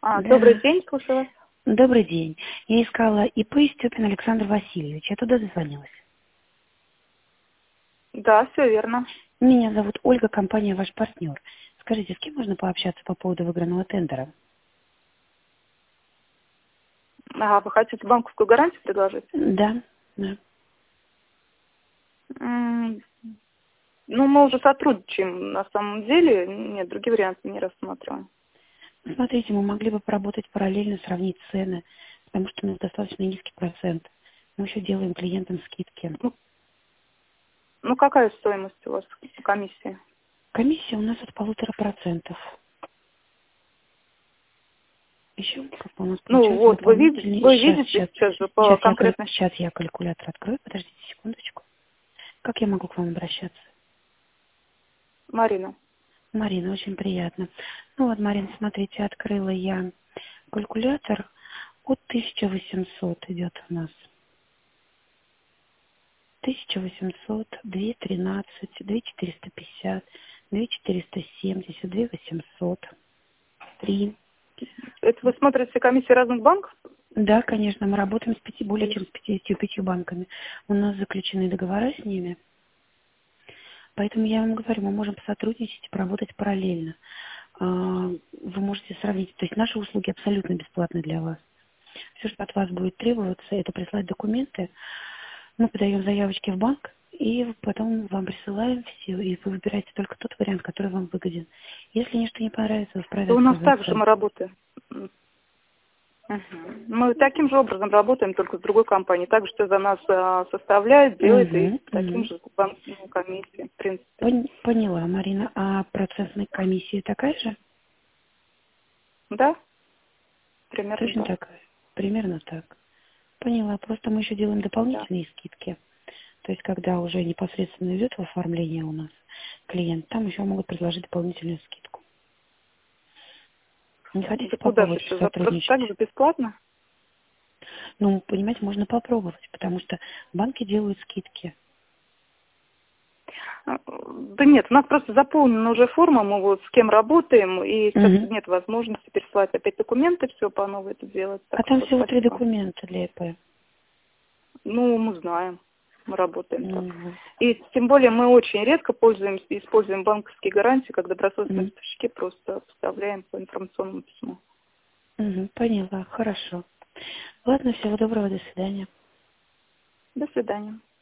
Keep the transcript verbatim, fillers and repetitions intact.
А, добрый Да. день, слушаю вас. Добрый день. Я искала ИП Степин Александр Васильевич. Я туда дозвонилась. Да, все верно. Меня зовут Ольга, компания «Ваш партнер». Скажите, с кем можно пообщаться по поводу выигранного тендера? А, вы хотите банковскую гарантию предложить? Да, да. М, Ну, мы уже сотрудничаем на самом деле. Нет, другие варианты не рассматриваем. Смотрите, мы могли бы поработать параллельно, сравнить цены, потому что у нас достаточно низкий процент. Мы еще делаем клиентам скидки. Ну, ну, какая стоимость у вас комиссии? Комиссия у нас от полутора процентов. Еще как бы у нас Ну, получается вот, вы видите, дополнительный... вы Сейчас, видите сейчас, сейчас же по сейчас я, каль- конкретной... сейчас я калькулятор открою. Подождите секундочку. Как я могу к вам обращаться? Марина. Марина, очень приятно. Ну вот, Марина, смотрите, открыла я калькулятор. От тысяча восемьсот идет у нас. тысяча восемьсот, две тринадцать, две четыреста пятьдесят, две четыреста семьдесят, две восемьсот, три. Это вы смотрите комиссии разных банков? Да, конечно, мы работаем с пяти, более Или... чем с пятьюдесятью пятью банками. У нас заключены договора с ними. Поэтому я вам говорю, мы можем посотрудничать и поработать параллельно. А, Вы можете сравнить. То есть наши услуги абсолютно бесплатны для вас. Все, что от вас будет требоваться, это прислать документы. Мы подаем заявочки в банк, и потом вам присылаем все, и вы выбираете только тот вариант, который вам выгоден. Если ничто не понравится, вы вправе Да у нас также отказаться. мы работаем. М, мгм. Мы таким же образом работаем, только с другой компанией. Так что за нас а, составляет, делает и Угу, таким угу. же банковской комиссией, в принципе. Поняла, Марина. А процентная комиссия такая же? Да, примерно Точно так. такая? Примерно так. Поняла. Просто мы еще делаем Да. дополнительные скидки. То есть, когда уже непосредственно идет в оформление у нас клиент, там еще могут предложить дополнительную скидку. Не Да хотите куда же попробовать это? За просто сотрудничать? так же бесплатно? Ну, понимаете, можно попробовать, потому что банки делают скидки. А, Да нет, у нас просто заполнена уже форма, мы вот с кем работаем, и сейчас Мгм. нет возможности пересылать опять документы, все по новой это делать. А Так там что всего три спасибо. документа для ИП. Ну, мы знаем, мы работаем так. Ну, вот. И тем более мы очень редко пользуемся, используем банковские гарантии, когда добросовестные Мгм. поставщики просто поставляем по информационному письму. Мгм. Поняла, хорошо. Ладно, всего доброго, до свидания. До свидания.